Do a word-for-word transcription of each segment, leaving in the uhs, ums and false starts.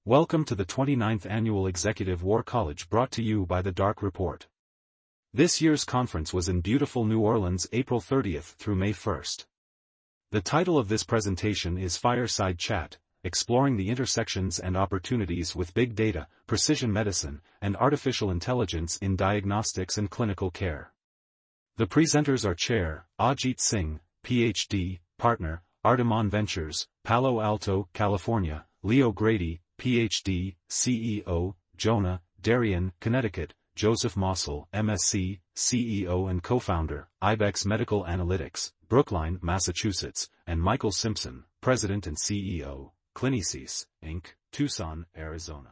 Welcome to the twenty-ninth Annual Executive War College brought to you by the Dark Report. This year's conference was in beautiful New Orleans April thirtieth through May first. The title of this presentation is Fireside Chat, Exploring the Intersections and Opportunities with Big Data, Precision Medicine, and Artificial Intelligence in Diagnostics and Clinical Care. The presenters are Chair, Ajit Singh, P H D, Partner, Ardemon Ventures, Palo Alto, California, Leo Grady, P H D, C E O, Jonah, Darien, Connecticut, Joseph Mossel, M S c, C E O and co-founder, Ibex Medical Analytics, Brookline, Massachusetts, and Michael Simpson, President and C E O, Clinisys, Incorporated, Tucson, Arizona.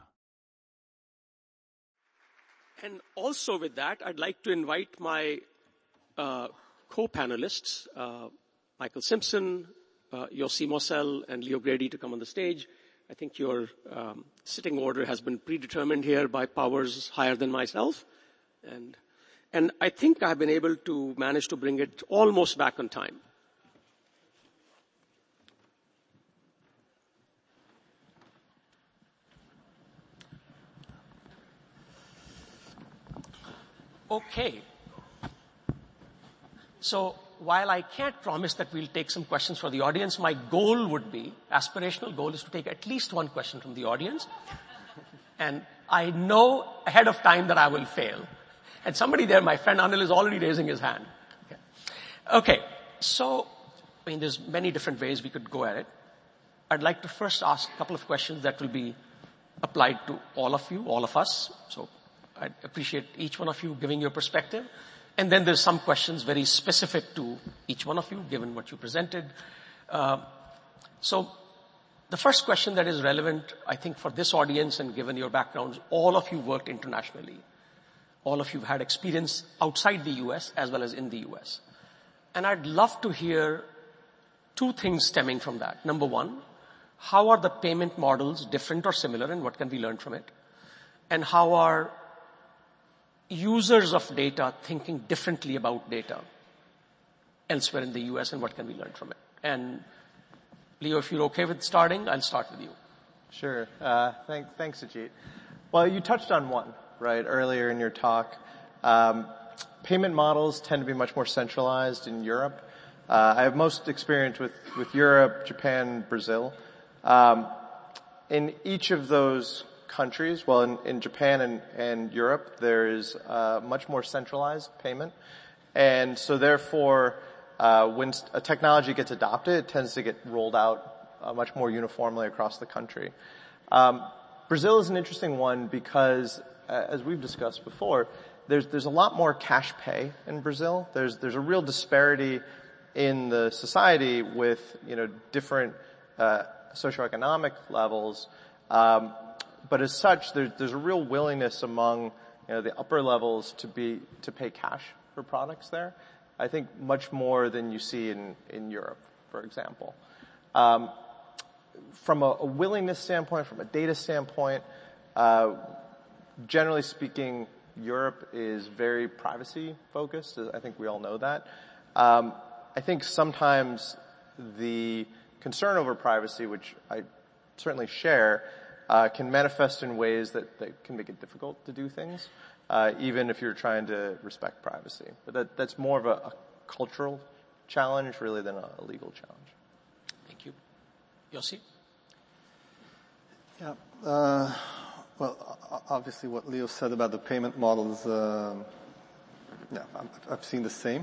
And also with that, I'd like to invite my uh, co-panelists, uh, Michael Simpson, uh, Yossi Mossel, and Leo Grady to come on the stage. I think your um, sitting order has been predetermined here by powers higher than myself. And, and I think I've been able to manage to bring it almost back on time. Okay. So while I can't promise that we'll take some questions from the audience, my goal would be, aspirational goal is to take at least one question from the audience. And I know ahead of time that I will fail. And somebody there, my friend Anil, is already raising his hand. Okay. Okay. So, I mean, there's many different ways we could go at it. I'd like to first ask a couple of questions that will be applied to all of you, all of us. So I'd appreciate each one of you giving your perspective. And then there's some questions very specific to each one of you, given what you presented. Uh, so the first question that is relevant, I think, for this audience and given your backgrounds, all of you worked internationally. All of you had experience outside the U S as well as in the U S. And I'd love to hear two things stemming from that. Number one, how are the payment models different or similar and what can we learn from it? And how are users of data thinking differently about data elsewhere in the U S and what can we learn from it? And Leo, if you're okay with starting, I'll start with you. Sure. Uh, thank, thanks, Ajit. Well, you touched on one, right, earlier in your talk. Um, payment models tend to be much more centralized in Europe. Uh, I have most experience with, with Europe, Japan, Brazil. Um, in each of those countries, well, in, in Japan and, and Europe, there is uh, much more centralized payment. And so therefore, uh, when a technology gets adopted, it tends to get rolled out uh, much more uniformly across the country. Um, Brazil is an interesting one because, uh, as we've discussed before, there's, there's a lot more cash pay in Brazil. There's, there's a real disparity in the society with, you know, different, uh, socioeconomic levels. Um, But as such, there, there's a real willingness among, you know, the upper levels to be, to pay cash for products there. I think much more than you see in, in Europe, for example. Um, from a, a willingness standpoint, from a data standpoint, uh, generally speaking, Europe is very privacy focused. I think we all know that. Um, I think sometimes the concern over privacy, which I certainly share, Uh, can manifest in ways that, that can make it difficult to do things, uh, even if you're trying to respect privacy. But that, that's more of a, a cultural challenge really than a, a legal challenge. Thank you. Yossi? Yeah. Uh, well, obviously what Leo said about the payment models, um, yeah, I've seen the same.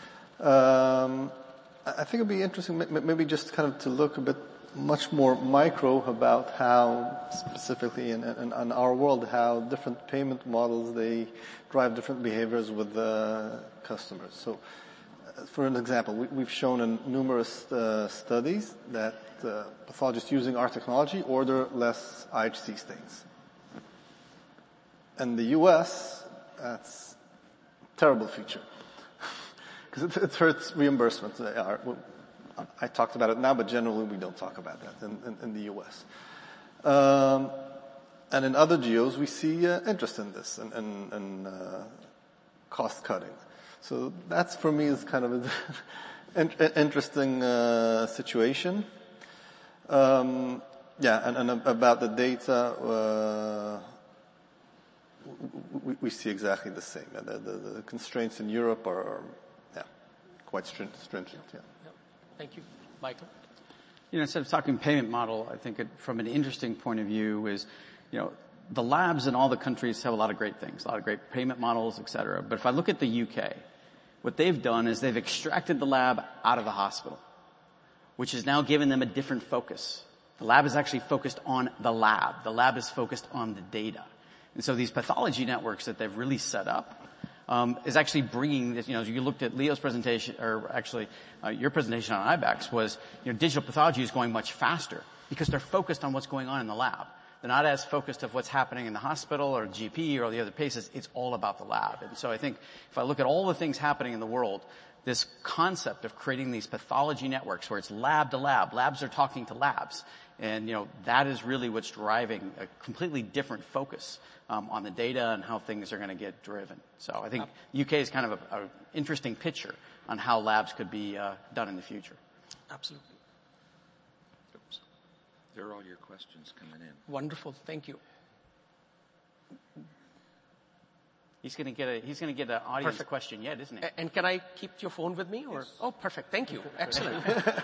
Um, I think it'd be interesting maybe just kind of to look a bit much more micro about how specifically in, in, in our world, how different payment models, they drive different behaviors with the customers. So uh, for an example, we, we've shown in numerous uh, studies that uh, pathologists using our technology order less I H C stains. In the U S, that's a terrible feature because it, it hurts reimbursement. They are, I talked about it now, but generally we don't talk about that in, in, in the U S. Um, and in other geos, we see uh, interest in this and, and, and uh, cost cutting. So that's for me is kind of an interesting uh, situation. Um, yeah, and, and about the data, uh, we, we see exactly the same. The, the, the constraints in Europe are, are yeah, quite stringent. Yeah. Yeah. Thank you, Michael. You know, instead of talking payment model, I think it, from an interesting point of view is, you know, the labs in all the countries have a lot of great things, a lot of great payment models, et cetera. But if I look at the U K, what they've done is they've extracted the lab out of the hospital, which has now given them a different focus. The lab is actually focused on the lab. The lab is focused on the data. And so these pathology networks that they've really set up um, is actually bringing this, you know, you looked at Leo's presentation, or actually uh, your presentation on I BACS was, you know, digital pathology is going much faster because they're focused on what's going on in the lab. They're not as focused of what's happening in the hospital or G P or the other places. It's all about the lab. And so I think if I look at all the things happening in the world, this concept of creating these pathology networks where it's lab to lab, labs are talking to labs. And, you know, that is really what's driving a completely different focus um, on the data and how things are going to get driven. So I think U K is kind of an interesting picture on how labs could be uh, done in the future. Absolutely. Oops. There are all your questions coming in. Wonderful. Thank you. He's going to get a he's going to get an audience Perfect. question yet, isn't he? A- And can I keep your phone with me? Or Yes. Oh, perfect. Thank you. Excellent.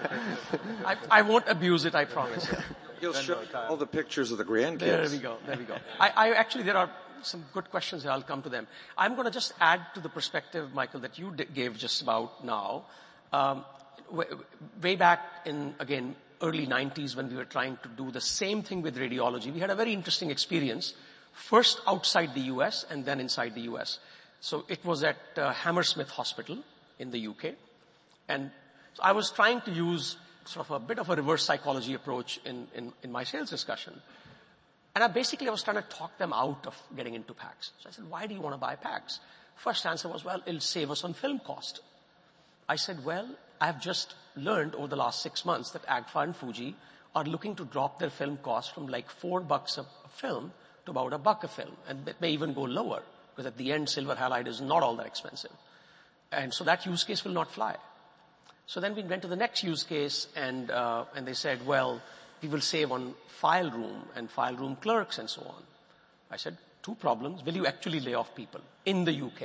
I, I won't abuse it, I promise. You'll show all the pictures of the grandkids. There we go. There we go. I, I actually, there are some good questions here. I'll come to them. I'm going to just add to the perspective, Michael, that you d- gave just about now. Um, w- way back in, again, early nineties when we were trying to do the same thing with radiology, we had a very interesting experience. First outside the U S and then inside the U S. So it was at uh, Hammersmith Hospital in the U K. And so I was trying to use sort of a bit of a reverse psychology approach in, in, in my sales discussion. And I basically I was trying to talk them out of getting into PACS. So I said, why do you want to buy PACS? First answer was, well, it'll save us on film cost. I said, well, I've just learned over the last six months that Agfa and Fuji are looking to drop their film cost from like four bucks a, a film to about a buck a film, and it may even go lower, because at the end, silver halide is not all that expensive. And so that use case will not fly. So then we went to the next use case, and uh, and they said, well, we will save on file room and file room clerks and so on. I said, two problems. Will you actually lay off people in the U K?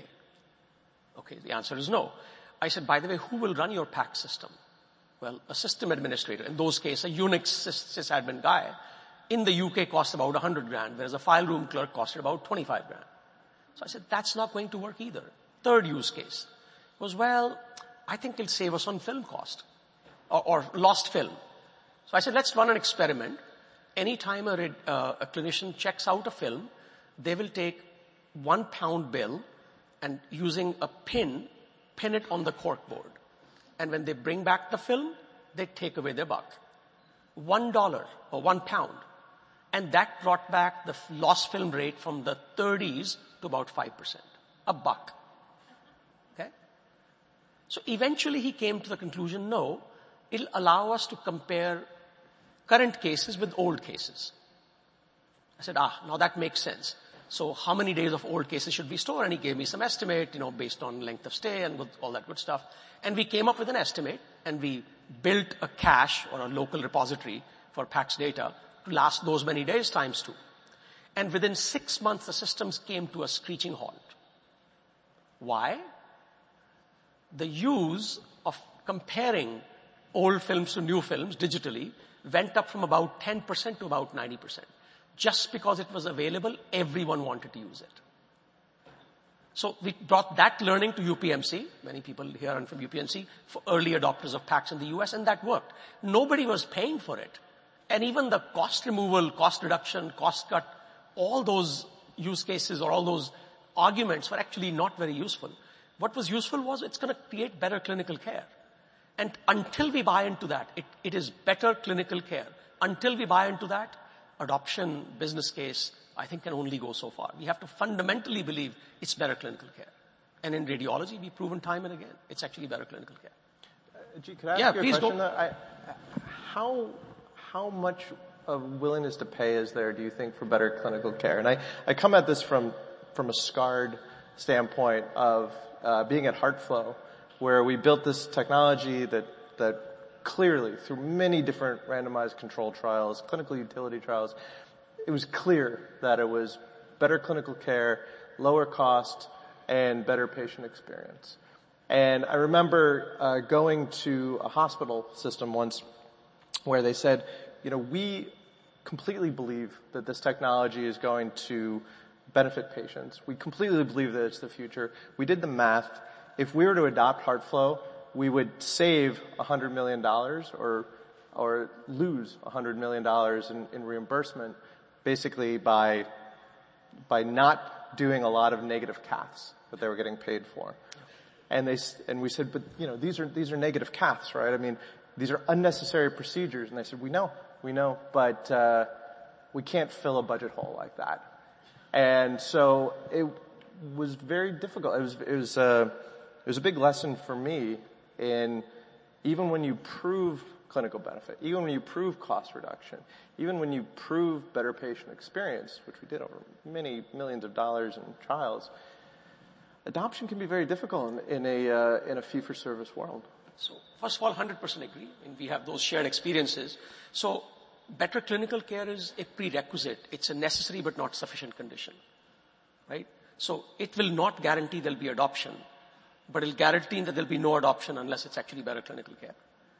Okay, the answer is no. I said, by the way, who will run your PACS system? Well, a system administrator. In those cases, a Unix sys- sysadmin guy in the U K costs about one hundred grand, whereas a file room clerk costed about twenty-five grand. So I said, that's not going to work either. Third use case was, well, I think it'll save us on film cost or, or lost film. So I said, let's run an experiment. Anytime a, uh, a clinician checks out a film, they will take one pound bill and using a pin, pin it on the cork board. And when they bring back the film, they take away their buck. One dollar or one pound. And that brought back the lost film rate from the thirties to about five percent. A buck. Okay? So eventually he came to the conclusion, no, it'll allow us to compare current cases with old cases. I said, ah, now that makes sense. So how many days of old cases should we store? And he gave me some estimate, you know, based on length of stay and all that good stuff. And we came up with an estimate, and we built a cache or a local repository for PACS data to last those many days times two. And within six months, the systems came to a screeching halt. Why? The use of comparing old films to new films digitally went up from about ten percent to about ninety percent. Just because it was available, everyone wanted to use it. So we brought that learning to U P M C. Many people here are from U P M C, for early adopters of PACS in the U S, and that worked. Nobody was paying for it. And even the cost removal, cost reduction, cost cut, all those use cases or all those arguments were actually not very useful. What was useful was it's going to create better clinical care. And until we buy into that, it, it is better clinical care. Until we buy into that, adoption, business case, I think can only go so far. We have to fundamentally believe it's better clinical care. And in radiology, we've proven time and again, it's actually better clinical care. Uh, G, could I ask Yeah, you a please question? go. I, how, how much of willingness to pay is there, do you think, for better clinical care? And I, I come at this from, from a scarred standpoint of uh, being at HeartFlow, where we built this technology that, that clearly, through many different randomized controlled trials, clinical utility trials, it was clear that it was better clinical care, lower cost, and better patient experience. And I remember uh, going to a hospital system once where they said, you know, we completely believe that this technology is going to benefit patients. We completely believe that it's the future. We did the math. If we were to adopt HeartFlow, we would save one hundred million dollars or or lose one hundred million dollars in, in reimbursement basically by by not doing a lot of negative caths that they were getting paid for. And they and we said, but you know, these are these are negative caths, right? I mean, these are unnecessary procedures. And they said, we know, we know, but uh we can't fill a budget hole like that. And so it was very difficult. It was it was uh it was a big lesson for me in even when you prove clinical benefit, even when you prove cost reduction, even when you prove better patient experience, which we did over many millions of dollars in trials, adoption can be very difficult in, in a uh, in a fee-for-service world. So first of all, one hundred percent agree, and we have those shared experiences. So better clinical care is a prerequisite. It's a necessary but not sufficient condition, right? So it will not guarantee there'll be adoption, but it'll guarantee that there'll be no adoption unless it's actually better clinical care.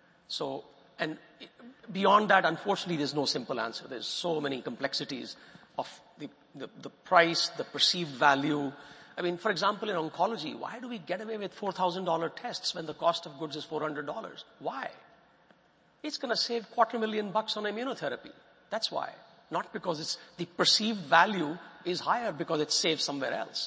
So, and beyond that, unfortunately, there's no simple answer. There's so many complexities of the, the, the price, the perceived value. I mean, for example, in oncology, why do we get away with four thousand dollars tests when the cost of goods is four hundred dollars? Why? It's going to save quarter million bucks on immunotherapy. That's why. Not because it's the perceived value is higher because it's saved somewhere else.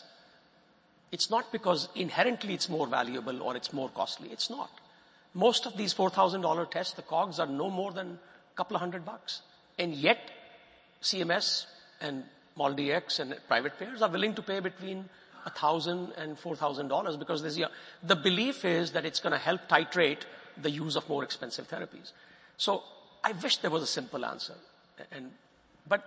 It's not because inherently it's more valuable or it's more costly. It's not. Most of these four thousand dollars tests, the cogs are no more than a couple of hundred bucks. And yet, C M S and MolDX and private payers are willing to pay between one thousand dollars and four thousand dollars because there's a, the belief is that it's going to help titrate the use of more expensive therapies. So I wish there was a simple answer. And, but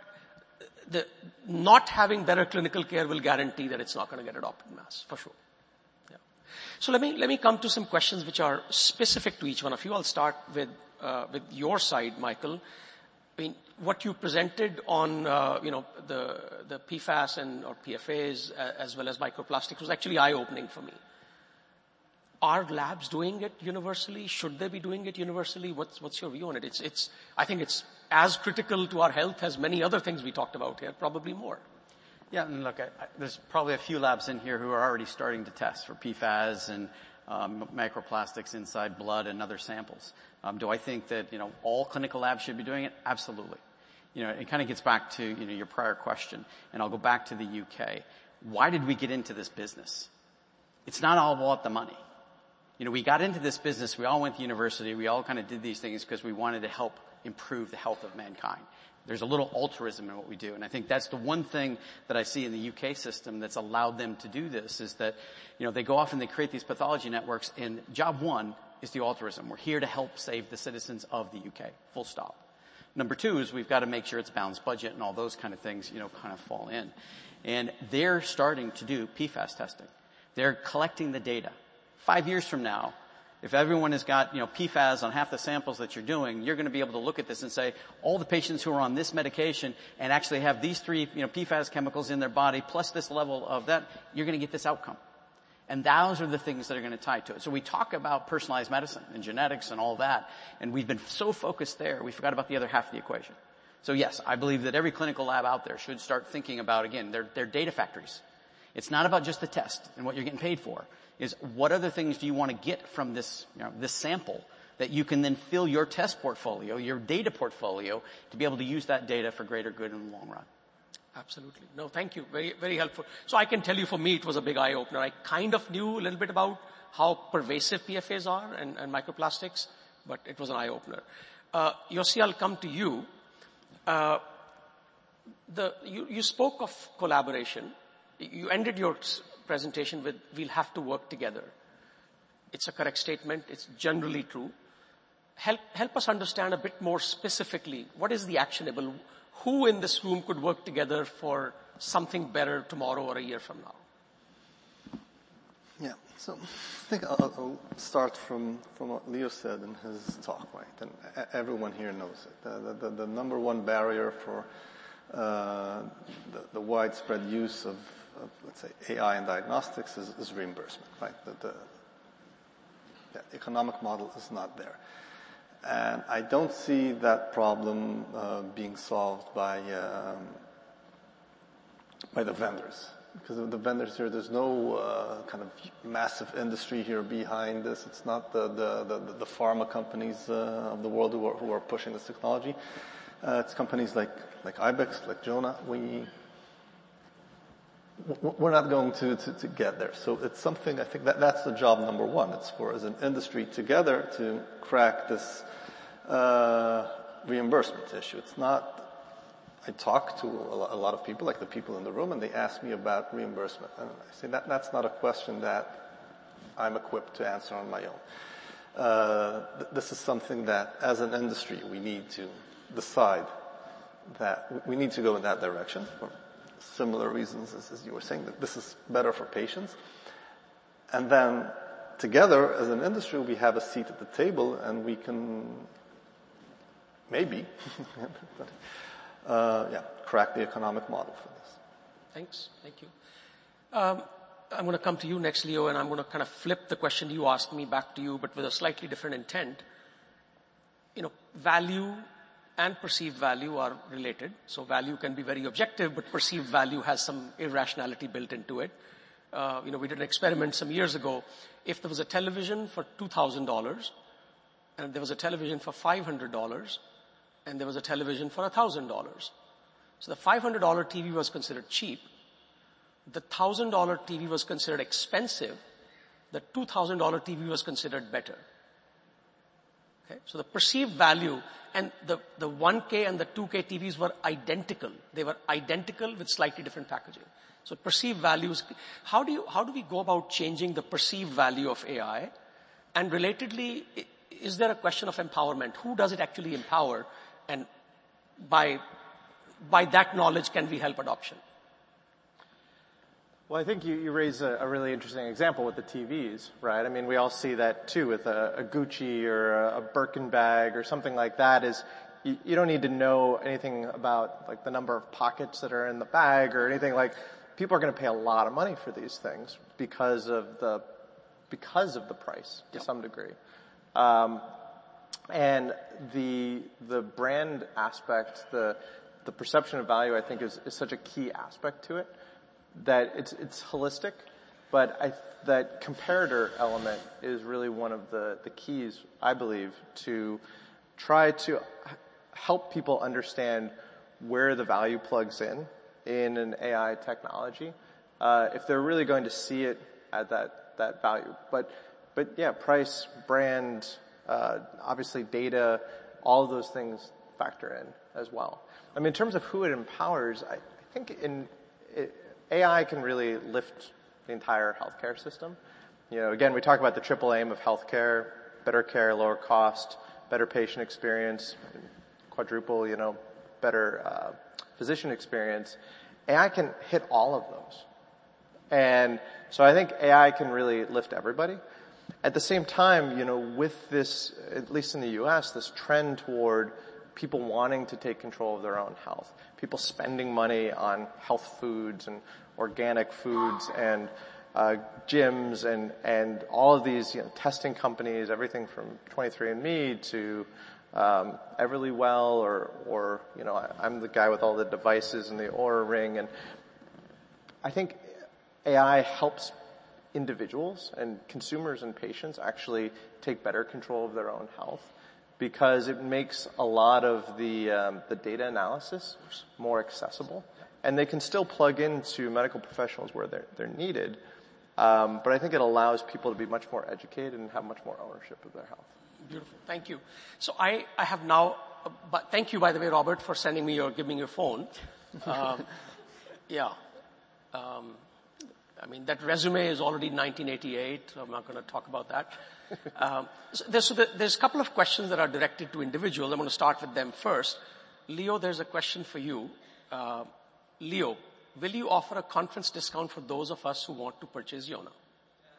the not having better clinical care will guarantee that it's not going to get adopted in mass, for sure. Yeah. So let me, let me come to some questions which are specific to each one of you. I'll start with, uh, with your side, Michael. I mean, what you presented on, uh, you know, the, the P FAS and, or P F As, uh, as well as microplastics was actually eye-opening for me. Are labs doing it universally? Should they be doing it universally? What's, what's your view on it? It's, it's, I think it's as critical to our health as many other things we talked about here, probably more. Yeah, and look, I, I, there's probably a few labs in here who are already starting to test for P FAS and um, microplastics inside blood and other samples. Um, do I think that, you know, all clinical labs should be doing it? Absolutely. You know, it kind of gets back to, you know, your prior question, and I'll go back to the U K. Why did we get into this business? It's not all about the money. You know, we got into this business, we all went to university, we all kind of did these things because we wanted to help improve the health of mankind. There's a little altruism in what we do, and I think that's the one thing that I see in the U K system that's allowed them to do this, is that, you know, they go off and they create these pathology networks, and job one is the altruism. We're here to help save the citizens of the U K, full stop. Number two is we've got to make sure it's balanced budget and all those kind of things, you know, kind of fall in. And they're starting to do P FAS testing. They're collecting the data. Five years from now, if everyone has got, you know, P FAS on half the samples that you're doing, you're going to be able to look at this and say, all the patients who are on this medication and actually have these three, you know, P FAS chemicals in their body plus this level of that, you're going to get this outcome. And those are the things that are going to tie to it. So we talk about personalized medicine and genetics and all that, and we've been so focused there, we forgot about the other half of the equation. So yes, I believe that every clinical lab out there should start thinking about, again, their, their data factories. It's not about just the test and what you're getting paid for. Is what other things do you want to get from this, you know, this sample that you can then fill your test portfolio, your data portfolio, to be able to use that data for greater good in the long run. Absolutely. No, thank you. Very, very helpful. So I can tell you, for me, it was a big eye-opener. I kind of knew a little bit about how pervasive P F As are and, and microplastics, but it was an eye-opener. Uh, Yossi, I'll come to you. Uh, the, you, you spoke of collaboration. You ended your presentation with, we'll have to work together. It's a correct statement. It's generally true. Help, help us understand a bit more specifically, what is the actionable? Who in this room could work together for something better tomorrow or a year from now? Yeah. So I think I'll, I'll start from, from what Leo said in his talk, right? And everyone here knows it. The, the, the number one barrier for uh, the, the widespread use of, of, let's say, A I in diagnostics is, is reimbursement, right? The, the, the economic model is not there. And I don't see that problem uh, being solved by um, by the vendors. Because of the vendors here, there's no uh, kind of massive industry here behind this. It's not the the, the, the pharma companies uh, of the world who are, who are pushing this technology. Uh, it's companies like like Ibex, like Jonah. We we're not going to, to, to get there. So it's something, I think that that's the job number one. It's for as an industry together to crack this uh, reimbursement issue. It's not, I talk to a lot of people, like the people in the room, and they ask me about reimbursement. And I say that that's not a question that I'm equipped to answer on my own. Uh, th- this is something that as an industry we need to decide that we need to go in that direction. Similar reasons as, as you were saying, that this is better for patients. And then together as an industry we have a seat at the table and we can maybe uh, yeah, crack the economic model for this. Thanks. Thank you. Um, I'm going to come to you next, Leo, and I'm going to kind of flip the question you asked me back to you, but with a slightly different intent. You know, value and perceived value are related. So value can be very objective, but perceived value has some irrationality built into it. Uh, you know, we did an experiment some years ago. If there was a television for two thousand dollars, and there was a television for five hundred dollars, and there was a television for one thousand dollars. So the five hundred dollars T V was considered cheap. The one thousand dollars T V was considered expensive. The two thousand dollars T V was considered better. Okay? So the perceived value, and the, the one K and the two K T Vs were identical. They were identical with slightly different packaging. So perceived values, how do you, how do we go about changing the perceived value of A I? And relatedly, is there a question of empowerment? Who does it actually empower? And by, by that knowledge, can we help adoption? Well, I think you, you raise a, a really interesting example with the T Vs, right? I mean, we all see that too with a, a Gucci or a, a Birkin bag or something like that. Is you, you don't need to know anything about like the number of pockets that are in the bag or anything. Like, people are going to pay a lot of money for these things because of the because of the price to yep. some degree. Um, and the the brand aspect, the the perception of value, I think, is, is such a key aspect to it. That it's it's holistic, but I, that comparator element is really one of the, the keys, I believe, to try to help people understand where the value plugs in in an A I technology, uh, if they're really going to see it at that that value. But but yeah, price, brand, uh, obviously data, all of those things factor in as well. I mean, in terms of who it empowers, I, I think in it, A I can really lift the entire healthcare system. You know, again, we talk about the triple aim of healthcare: better care, lower cost, better patient experience, quadruple, you know, better uh, physician experience. A I can hit all of those. And so I think A I can really lift everybody. At the same time, you know, with this, at least in the U S, this trend toward people wanting to take control of their own health, people spending money on health foods and organic foods and uh, gyms and and all of these, you know, testing companies, everything from twenty-three and me to um, Everlywell, or or you know, I, I'm the guy with all the devices and the Oura Ring, and I think A I helps individuals and consumers and patients actually take better control of their own health, because it makes a lot of the um, the data analysis more accessible, and they can still plug into medical professionals where they're they're needed. Um, but I think it allows people to be much more educated and have much more ownership of their health. Beautiful, thank you. So I I have now, uh, but thank you by the way, Robert, for sending me your giving me your phone. Um, yeah, um, I mean that resume is already nineteen eighty-eight. So I'm not going to talk about that. Um, so there's, so there's a couple of questions that are directed to individuals. I'm going to start with them first. Leo, there's a question for you. Uh, Leo, will you offer a conference discount for those of us who want to purchase Yona?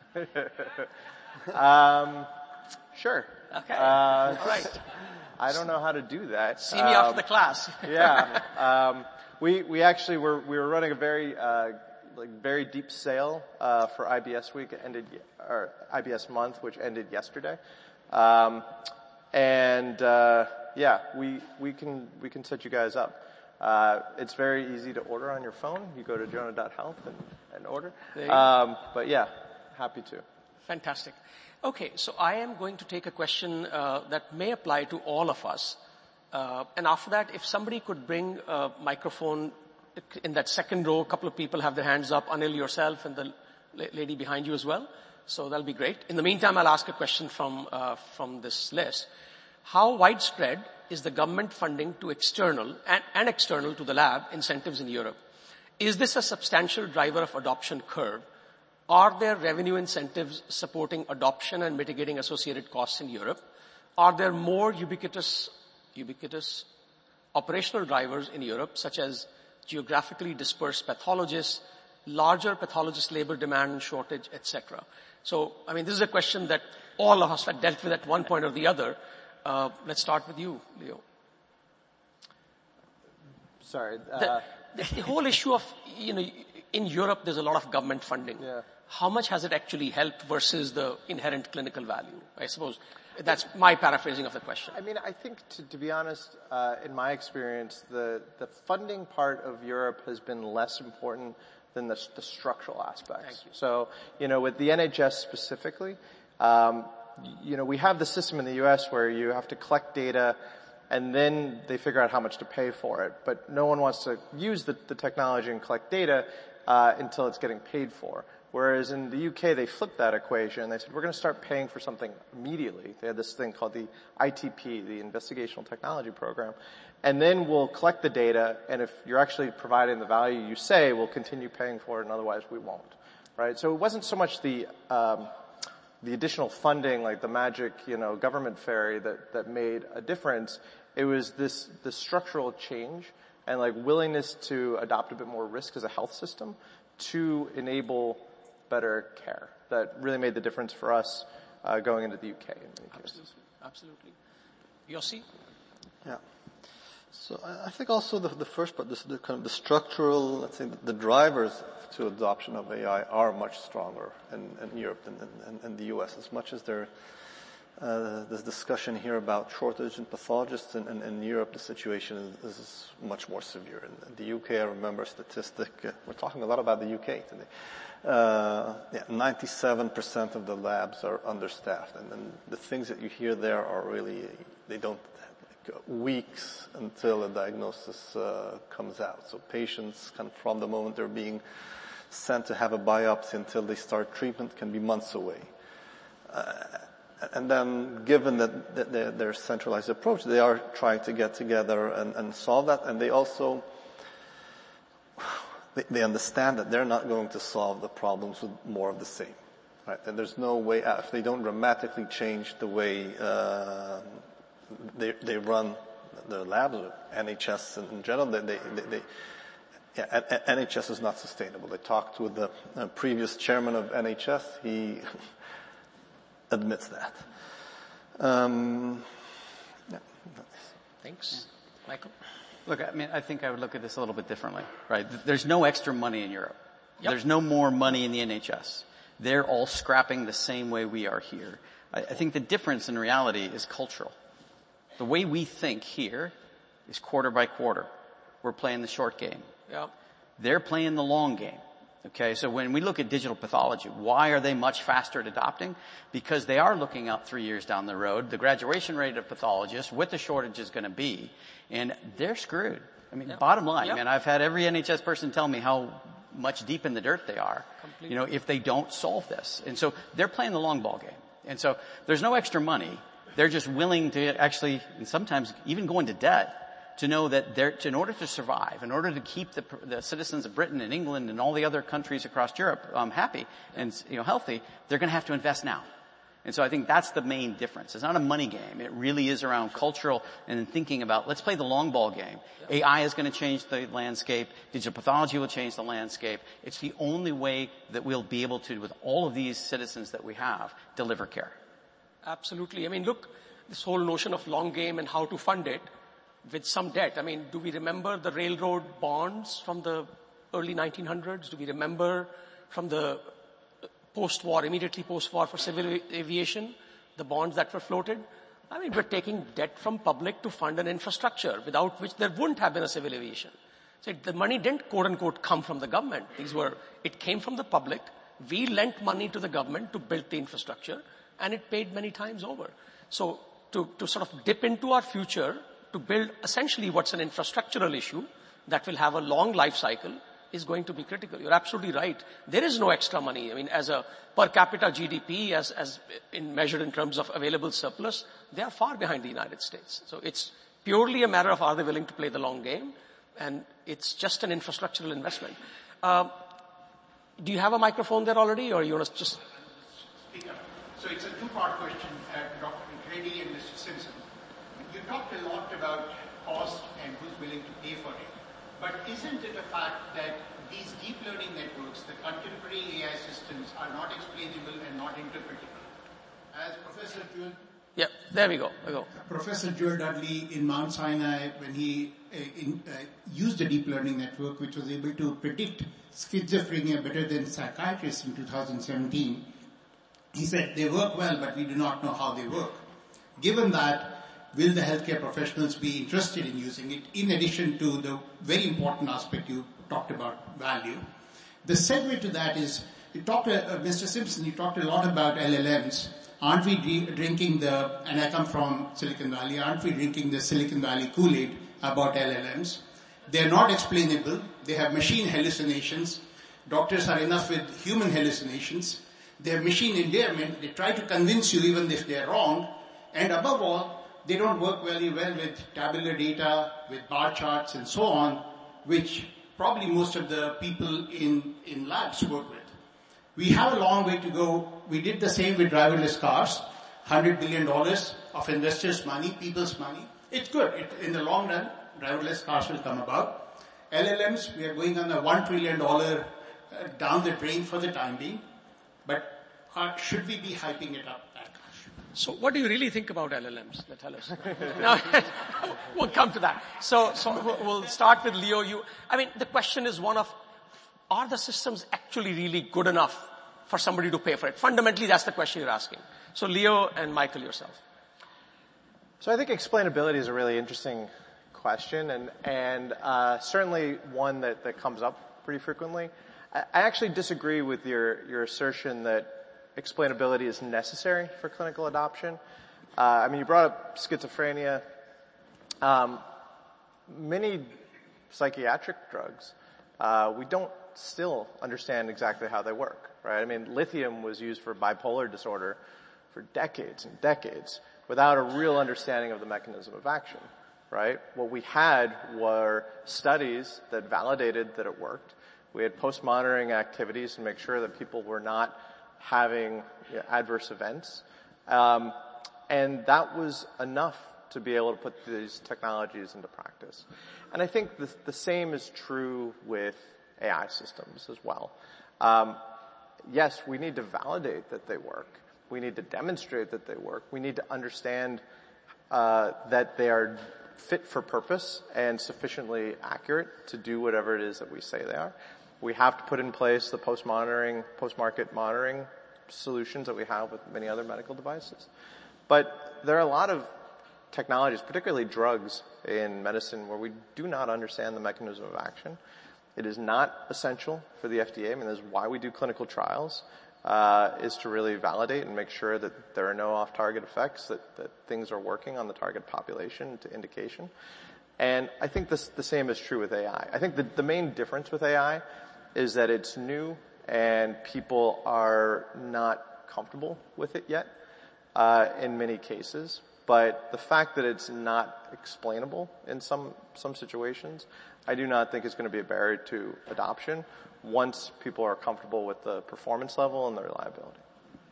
um, sure. Okay. Uh, All right. I don't know how to do that. See me um, after the class. yeah. Um, we we actually were we were running a very uh, like very deep sale uh, for I B S week. It ended or I B S month, which ended yesterday. Um, and uh, yeah, we we can we can set you guys up. Uh, it's very easy to order on your phone. You go to jonah dot health and, and order. Um, but yeah, happy to. Fantastic. Okay, so I am going to take a question uh, that may apply to all of us. Uh, and after that, if somebody could bring a microphone in that second row, a couple of people have their hands up, Anil, yourself, and the la- lady behind you as well. So that'll be great. In the meantime, I'll ask a question from uh, from this list. How widespread is the government funding to external and, and external to the lab incentives in Europe? Is this a substantial driver of adoption curve? Are there revenue incentives supporting adoption and mitigating associated costs in Europe? Are there more ubiquitous, ubiquitous operational drivers in Europe, such as geographically dispersed pathologists, larger pathologist labor demand and shortage, et cetera? So, I mean, this is a question that all of us have dealt with at one point or the other. Uh, let's start with you, Leo. Sorry. Uh, The, the, the whole issue of, you know, in Europe, there's a lot of government funding. Yeah. How much has it actually helped versus the inherent clinical value? I suppose that's my paraphrasing of the question. I mean, I think, to, to be honest, uh, in my experience, the, the funding part of Europe has been less important than the, the structural aspects. Thank you. So, you know, with the N H S specifically, um, you know, we have the system in the U S where you have to collect data and then they figure out how much to pay for it. But no one wants to use the, the technology and collect data uh, until it's getting paid for. Whereas in the U K, they flipped that equation. They said, we're going to start paying for something immediately. They had this thing called the I T P, the Investigational Technology Program. And then we'll collect the data, and if you're actually providing the value you say, we'll continue paying for it, and otherwise we won't. Right? So it wasn't so much the um, the additional funding, like the magic, you know, government fairy that, that made a difference. It was this, this structural change and like willingness to adopt a bit more risk as a health system to enable better care that really made the difference for us uh, going into the U K in many cases. Absolutely. Absolutely. Yossi? Yeah. So I I think also the, the first part, this, the kind of the structural, let's say, the, the drivers to adoption of A I are much stronger in, in Europe than in, in, in the U S. As much as there, uh, there's discussion here about shortage in pathologists, in, in, in Europe the situation is, is much more severe. In the U K, I remember a statistic. Uh, we're talking a lot about the U K today. Uh, yeah, ninety-seven percent of the labs are understaffed, and then the things that you hear there are really, they don't like uh, weeks until a diagnosis uh, comes out. So patients can, from the moment they're being sent to have a biopsy until they start treatment, can be months away. Uh, and then, given that, that their, their centralized approach, they are trying to get together and, and solve that, and they also They, they understand that they're not going to solve the problems with more of the same, right? And there's no way out. If they don't dramatically change the way uh, they they run their labs, or N H S in general, they, they, they, they yeah, N H S is not sustainable. They talked with the uh, previous chairman of N H S. He admits that. Um, yeah. Thanks. Michael? Look, I mean, I think I would look at this a little bit differently, right? There's no extra money in Europe. Yep. There's no more money in the N H S. They're all scrapping the same way we are here. I, I think the difference in reality is cultural. The way we think here is quarter by quarter. We're playing the short game. Yeah. They're playing the long game. Okay, so when we look at digital pathology, why are they much faster at adopting? Because they are looking out three years down the road. The graduation rate of pathologists, what the shortage is going to be, and they're screwed. I mean, Yep. bottom line, Yep. man, I've had every N H S person tell me how much deep in the dirt they are, Completely. you know, if they don't solve this. And so they're playing the long ball game. And so there's no extra money. They're just willing to actually, and sometimes even go into debt, to know that they're, in order to survive, in order to keep the, the citizens of Britain and England and all the other countries across Europe um, happy and, you know, healthy, they're going to have to invest now. And so I think that's the main difference. It's not a money game. It really is around cultural and thinking about, let's play the long ball game. A I is going to change the landscape. Digital pathology will change the landscape. It's the only way that we'll be able to, with all of these citizens that we have, deliver care. Absolutely. I mean, look, this whole notion of long game and how to fund it with some debt. I mean, do we remember the railroad bonds from the early nineteen hundreds? Do we remember from the post-war, immediately post-war for civil aviation, the bonds that were floated? I mean, we're taking debt from public to fund an infrastructure without which there wouldn't have been a civil aviation. So the money didn't, quote unquote, come from the government. These were, it came from the public. We lent money to the government to build the infrastructure, and it paid many times over. So to, to sort of dip into our future, to build essentially what's an infrastructural issue that will have a long life cycle is going to be critical. You're absolutely right. There is no extra money. I mean, as a per capita G D P, as, as in measured in terms of available surplus, they are far behind the United States. So it's purely a matter of are they willing to play the long game, and it's just an infrastructural investment. Uh, do you have a microphone there already, or you want to just speak up? So it's a two-part question, uh, Doctor Grady and Mister Simpson. You talked a lot about cost and who's willing to pay for it. But isn't it a fact that these deep learning networks, the contemporary A I systems, are not explainable and not interpretable? As Professor Jewel... Yeah, there we go. There we go. Professor Jewel Dudley in Mount Sinai, when he uh, in, uh, used a deep learning network which was able to predict schizophrenia better than psychiatrists in two thousand seventeen, he said, they work well, but we do not know how they work. Given that, will the healthcare professionals be interested in using it, in addition to the very important aspect you talked about, value? The segue to that is, you talked, uh, Mister Simpson, you talked a lot about L L Ms. Aren't we de- drinking the, and I come from Silicon Valley, aren't we drinking the Silicon Valley Kool-Aid about L L Ms? They're not explainable. They have machine hallucinations. Doctors are enough with human hallucinations. They have machine endearment. They try to convince you even if they're wrong. And above all, they don't work very well with tabular data, with bar charts and so on, which probably most of the people in, in labs work with. We have a long way to go. We did the same with driverless cars, one hundred billion dollars of investors' money, people's money. It's good. It, in the long run, driverless cars will come about. L L Ms, we are going on a one trillion dollars uh, down the drain for the time being. But uh, should we be hyping it up that much? So what do you really think about L L Ms? Tell us. No, we'll come to that. So, so we'll start with Leo. You, I mean, the question is one of, are the systems actually really good enough for somebody to pay for it? Fundamentally, that's the question you're asking. So Leo and Michael, yourself. So I think explainability is a really interesting question, and, and uh, certainly one that, that comes up pretty frequently. I, I actually disagree with your, your assertion that explainability is necessary for clinical adoption. Uh, I mean, you brought up schizophrenia. Um, many psychiatric drugs, uh, we don't still understand exactly how they work, right? I mean, lithium was used for bipolar disorder for decades and decades without a real understanding of the mechanism of action, right? What we had were studies that validated that it worked. We had post-monitoring activities to make sure that people were not having you know, adverse events. Um, and that was enough to be able to put these technologies into practice. And I think the, the same is true with A I systems as well. Um, yes, we need to validate that they work. We need to demonstrate that they work. We need to understand uh, that they are fit for purpose and sufficiently accurate to do whatever it is that we say they are. We have to put in place the post-monitoring, post-market monitoring solutions that we have with many other medical devices. But there are a lot of technologies, particularly drugs in medicine, where we do not understand the mechanism of action. It is not essential for the F D A. I mean, this is why we do clinical trials, uh, is to really validate and make sure that there are no off-target effects, that, that things are working on the target population to indication. And I think this, the same is true with A I. I think the, the main difference with A I is that it's new and people are not comfortable with it yet, uh, in many cases. But the fact that it's not explainable in some, some situations, I do not think is going to be a barrier to adoption once people are comfortable with the performance level and the reliability.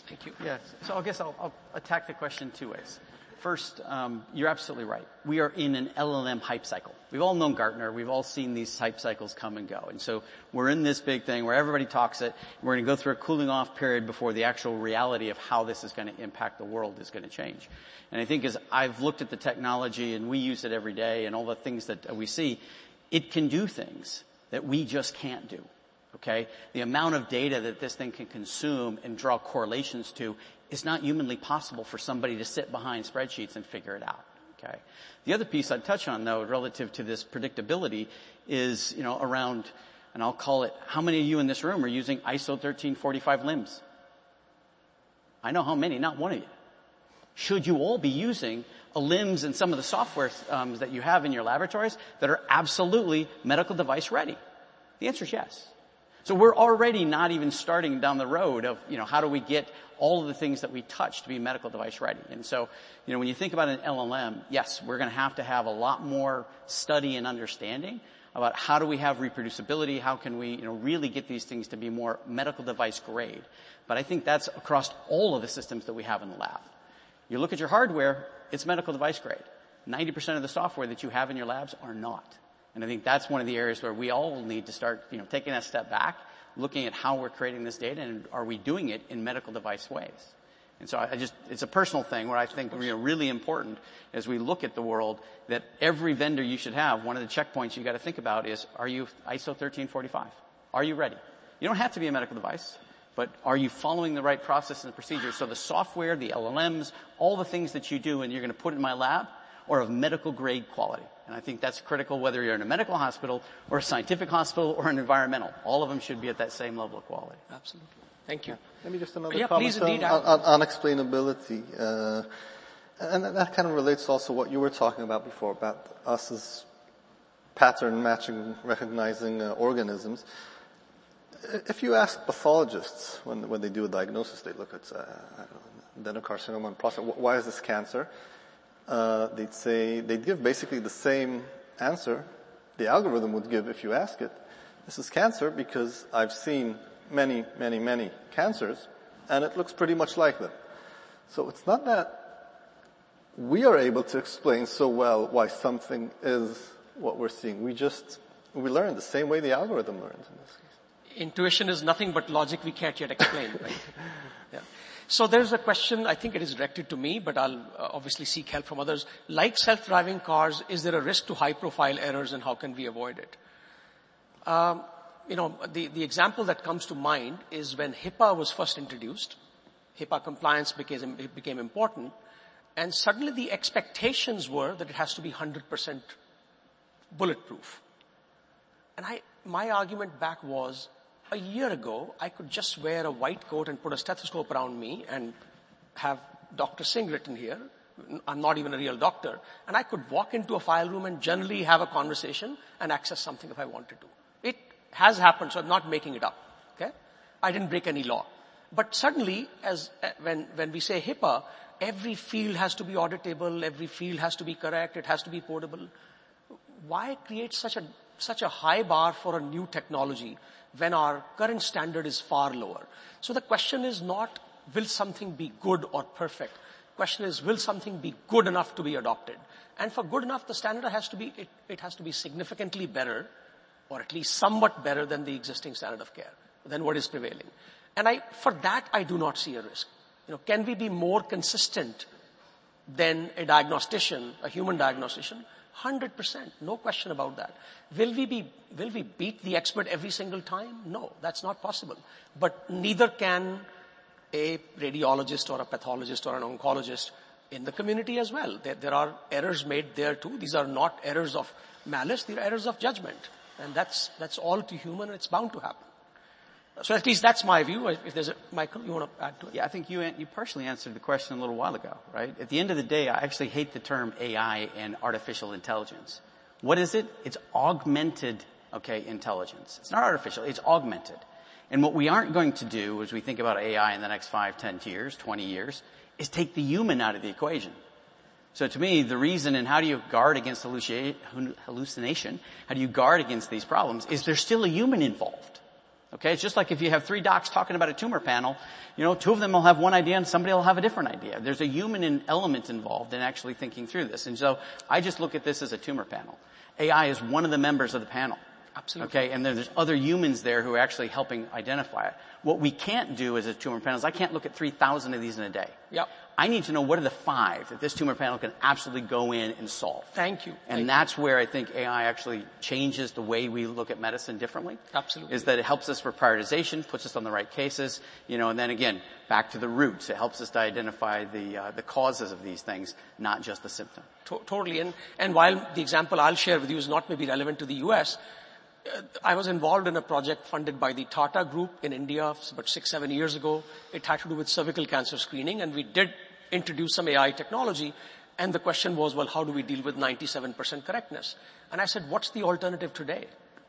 Thank you. Yes. So I guess I'll, I'll attack the question two ways. First, um, you're absolutely right. We are in an L L M hype cycle. We've all known Gartner. We've all seen these hype cycles come and go. And so we're in this big thing where everybody talks it. We're going to go through a cooling off period before the actual reality of how this is going to impact the world is going to change. And I think as I've looked at the technology, and we use it every day, and all the things that we see, it can do things that we just can't do. Okay? The amount of data that this thing can consume and draw correlations to is not humanly possible for somebody to sit behind spreadsheets and figure it out. Okay? The other piece I'd touch on, though, relative to this predictability is, you know, around, and I'll call it, how many of you in this room are using I S O thirteen forty-five L I M S? I know how many, not one of you. Should you all be using a L I M S and some of the software um, that you have in your laboratories that are absolutely medical device ready? The answer is yes. So we're already not even starting down the road of, you know, how do we get all of the things that we touch to be medical device ready. And so, you know, when you think about an L L M, yes, we're going to have to have a lot more study and understanding about how do we have reproducibility, how can we, you know, really get these things to be more medical device grade. But I think that's across all of the systems that we have in the lab. You look at your hardware, it's medical device grade. ninety percent of the software that you have in your labs are not. And I think that's one of the areas where we all need to start, you know, taking a step back, looking at how we're creating this data, and are we doing it in medical device ways. And so I just, it's a personal thing where I think, you know, really important as we look at the world that every vendor you should have, one of the checkpoints you got to think about is, are you I S O thirteen forty-five? Are you ready? You don't have to be a medical device, but are you following the right process and procedures? So the software, the L L Ms, all the things that you do and you're going to put in my lab are of medical grade quality. And I think that's critical whether you're in a medical hospital or a scientific hospital or an environmental. All of them should be at that same level of quality. Absolutely. Thank you. Maybe just another yeah, comment please, indeed, on, on, on explainability. Uh, and that kind of relates also to what you were talking about before, about us as pattern matching, recognizing uh, organisms. If you ask pathologists when, when they do a diagnosis, they look at uh, adenocarcinoma and prostate, why is this cancer? Uh, they'd say, they'd give basically the same answer the algorithm would give if you ask it. This is cancer because I've seen many, many, many cancers, and it looks pretty much like them. So it's not that we are able to explain so well why something is what we're seeing. We just, we learn the same way the algorithm learns in this case. Intuition is nothing but logic we can't yet explain, right? Yeah. So there's a question, I think it is directed to me, but I'll uh, obviously seek help from others. Like self-driving cars, is there a risk to high-profile errors, and how can we avoid it? Um, you know, the, the example that comes to mind is when HIPAA was first introduced. HIPAA compliance became, it became important, and suddenly the expectations were that it has to be one hundred percent bulletproof. And I, my argument back was, a year ago, I could just wear a white coat and put a stethoscope around me and have Doctor Singh written here. I'm not even a real doctor. And I could walk into a file room and generally have a conversation and access something if I wanted to. It has happened, so I'm not making it up. Okay? I didn't break any law. But suddenly, as uh, when when we say HIPAA, every field has to be auditable, every field has to be correct, it has to be portable. Why create such a such a high bar for a new technology when our current standard is far lower? So the question is not, will something be good or perfect? The question is, will something be good enough to be adopted? And for good enough, the standard has to be, it, it has to be significantly better, or at least somewhat better than the existing standard of care, than what is prevailing. And I, for that, I do not see a risk. You know, can we be more consistent than a diagnostician, a human diagnostician? one hundred percent. No question about that. Will we be, will we beat the expert every single time? No, that's not possible. But neither can a radiologist or a pathologist or an oncologist in the community as well. There, there are errors made there too. These are not errors of malice, these are errors of judgment. And that's, that's all too human, it's bound to happen. So at least that's my view. If there's a, Michael, you want to add to it? Yeah, I think you, you partially answered the question a little while ago, right? At the end of the day, I actually hate the term A I and artificial intelligence. What is it? It's augmented, okay, intelligence. It's not artificial, it's augmented. And what we aren't going to do as we think about A I in the next five, ten years, twenty years, is take the human out of the equation. So to me, the reason and how do you guard against hallucination, how do you guard against these problems, is there's still a human involved. Okay, it's just like if you have three docs talking about a tumor panel, you know, two of them will have one idea and somebody will have a different idea. There's a human in element involved in actually thinking through this. And so I just look at this as a tumor panel. A I is one of the members of the panel. Absolutely. Okay, and there's other humans there who are actually helping identify it. What we can't do as a tumor panel is I can't look at three thousand of these in a day. Yep. I need to know what are the five that this tumor panel can absolutely go in and solve. Thank you. And Thank that's you. Where I think A I actually changes the way we look at medicine differently. Absolutely. Is that it helps us for prioritization, puts us on the right cases, you know, and then again, back to the roots. It helps us to identify the, uh, the causes of these things, not just the symptom. To- totally. And, and while the example I'll share with you is not maybe relevant to the U S, uh, I was involved in a project funded by the Tata Group in India about six, seven years ago. It had to do with cervical cancer screening, and we did introduce some A I technology, and the question was, well, how do we deal with ninety-seven percent correctness? And I said, what's the alternative today?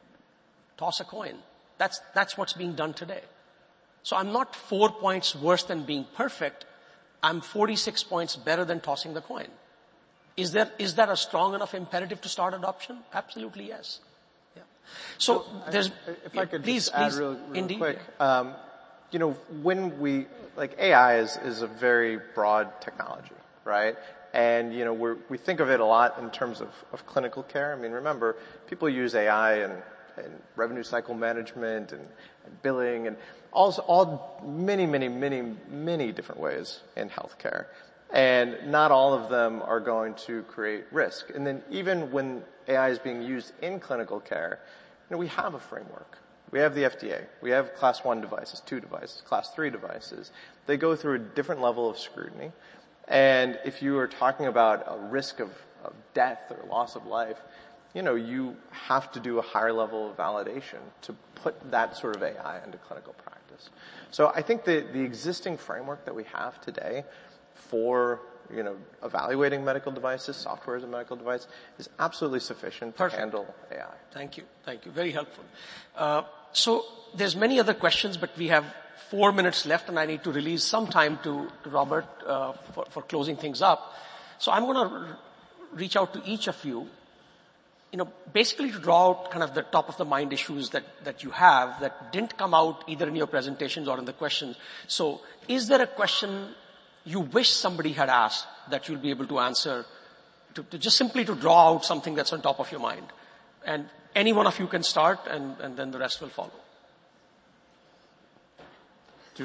Toss a coin. That's, that's what's being done today. So I'm not four points worse than being perfect. I'm forty-six points better than tossing the coin. Is there, is that a strong enough imperative to start adoption? Absolutely yes. Yeah. So, so there's, I, if I could please, just add please, real, real indeed. quick, um, you know, when we, like A I is, is a very broad technology, right? And, you know, we're, we think of it a lot in terms of, of clinical care. I mean, remember, people use A I and, and revenue cycle management and, and billing and all, all many, many, many, many different ways in healthcare. And not all of them are going to create risk. And then even when A I is being used in clinical care, you know, we have a framework. We have the F D A. We have class one devices, two devices, class three devices. They go through a different level of scrutiny. And if you are talking about a risk of, of death or loss of life, you know, you have to do a higher level of validation to put that sort of A I into clinical practice. So I think the, the existing framework that we have today for, you know, evaluating medical devices, software as a medical device, is absolutely sufficient to Perfect. handle A I. Thank you. Thank you. Very helpful. Uh, so there's many other questions, but we have four minutes left, and I need to release some time to, to Robert uh, for, for closing things up. So I'm going to r- reach out to each of you, you know, basically to draw out kind of the top of the mind issues that, that you have that didn't come out either in your presentations or in the questions. So is there a question you wish somebody had asked that you'll be able to answer, to, to just simply to draw out something that's on top of your mind? And any one of you can start, and, and then the rest will follow. I,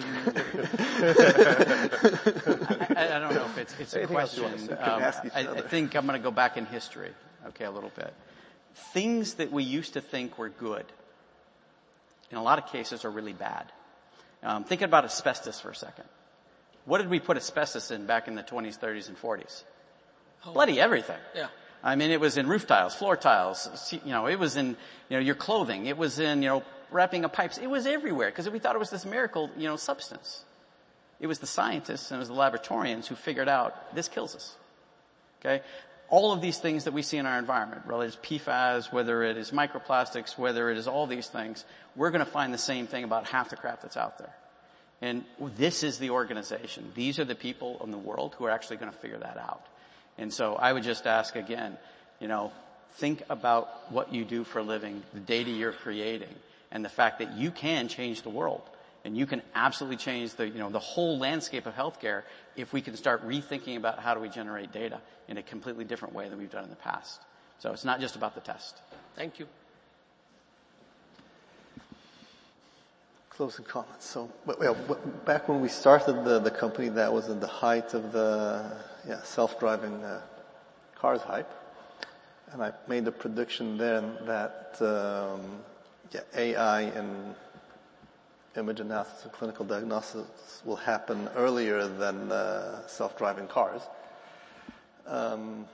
I don't know if it's, it's a Anything else you question. want to say? Um, Ask each I, I other. think I'm going to go back in history, okay, a little bit. Things that we used to think were good, in a lot of cases, are really bad. Um, think about asbestos for a second. What did we put asbestos in back in the twenties, thirties, and forties? Oh. Bloody everything. Yeah. I mean, it was in roof tiles, floor tiles, you know, it was in, you know, your clothing. It was in, you know, wrapping of pipes. It was everywhere because we thought it was this miracle, you know, substance. It was the scientists and it was the laboratorians who figured out this kills us. Okay? All of these things that we see in our environment, whether it's P FAS, whether it is microplastics, whether it is all these things, we're going to find the same thing about half the crap that's out there. And this is the organization. These are the people in the world who are actually going to figure that out. And so I would just ask again, you know, think about what you do for a living, the data you're creating, and the fact that you can change the world. And you can absolutely change the, you know, the whole landscape of healthcare if we can start rethinking about how do we generate data in a completely different way than we've done in the past. So it's not just about the test. Thank you. Closing comments. So, well, back when we started the, the company, that was in the height of the yeah, self-driving uh, cars hype. And I made a prediction then that um, yeah, A I and image analysis and clinical diagnostics will happen earlier than uh, self-driving cars. Um,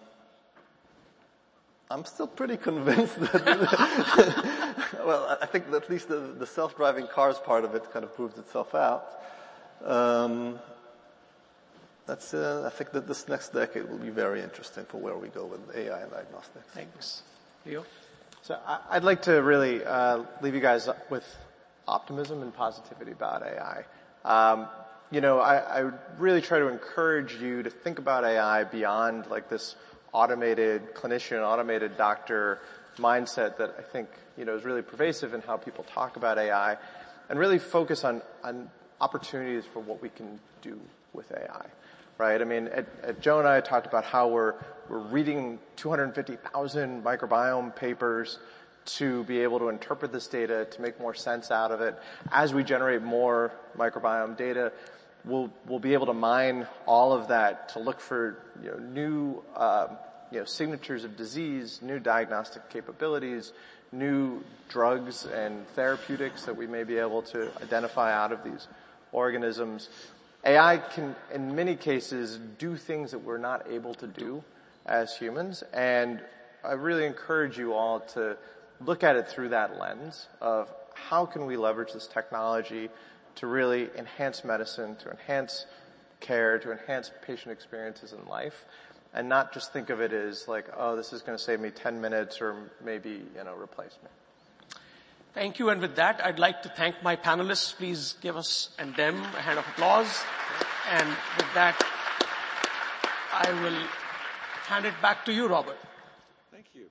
I'm still pretty convinced that, well, I think that at least the, the self-driving cars part of it kind of proves itself out. Um, that's, uh, I think that this next decade will be very interesting for where we go with A I and diagnostics. Thanks. Leo? So I, I'd like to really uh, leave you guys with optimism and positivity about A I. Um, you know, I, I would really try to encourage you to think about A I beyond like this automated clinician, automated doctor mindset that I think, you know, is really pervasive in how people talk about A I. and really focus on, on opportunities for what we can do with A I, right? I mean, at, at Joe and I talked about how we're, we're reading two hundred fifty thousand microbiome papers to be able to interpret this data, to make more sense out of it. As we generate more microbiome data, we'll, we'll be able to mine all of that to look for, you know, new, uh, you know, signatures of disease, new diagnostic capabilities, new drugs and therapeutics that we may be able to identify out of these organisms. A I can, in many cases, do things that we're not able to do as humans, and I really encourage you all to look at it through that lens of how can we leverage this technology to really enhance medicine, to enhance care, to enhance patient experiences in life, and not just think of it as like, oh, this is going to save me ten minutes or maybe, you know, replace me. Thank you. And with that, I'd like to thank my panelists. Please give us and them a hand of applause. And with that, I will hand it back to you, Robert. Thank you.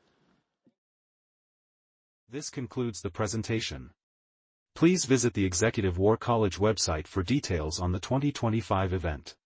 This concludes the presentation. Please visit the Executive War College website for details on the twenty twenty-five event.